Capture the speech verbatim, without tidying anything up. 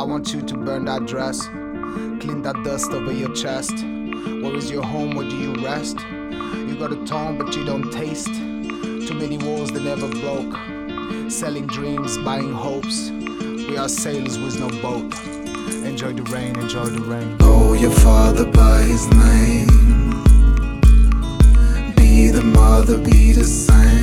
I want you to burn that dress, clean that dust over your chest. Where is your home? Where do you rest? You got a tongue but you don't taste. Too many walls that never broke. Selling dreams, buying hopes. We are sailors with no boat. Enjoy the rain, enjoy the rain. Know your father by his name. Be the mother, be the same.